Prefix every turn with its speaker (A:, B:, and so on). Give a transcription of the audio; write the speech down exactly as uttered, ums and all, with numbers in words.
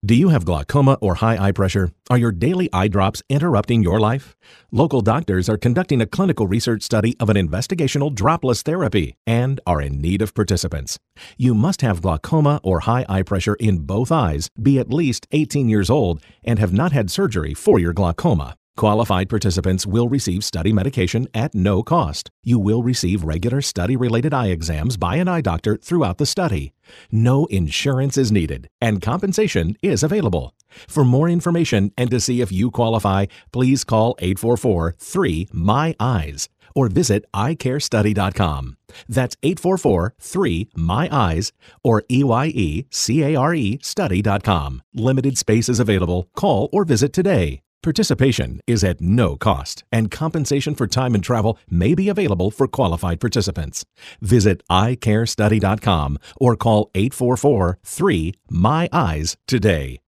A: Do you have glaucoma or high eye pressure? Are your daily eye drops interrupting your life? Local doctors are conducting a clinical research study of an investigational dropless therapy and are in need of participants. You must have glaucoma or high eye pressure in both eyes, be at least eighteen years old, and have not had surgery for your glaucoma. Qualified participants will receive study medication at no cost. You will receive regular study-related eye exams by an eye doctor throughout the study. No insurance is needed, and compensation is available. For more information and to see if you qualify, please call eight four four, three, M Y, EYES or visit eye care study dot com. That's eight four four, three, M Y, EYES or E Y E C A R E study dot com. Limited space is available. Call or visit today. Participation is at no cost, and compensation for time and travel may be available for qualified participants. Visit eye care study dot com or call eight four four, three, M Y, EYES today.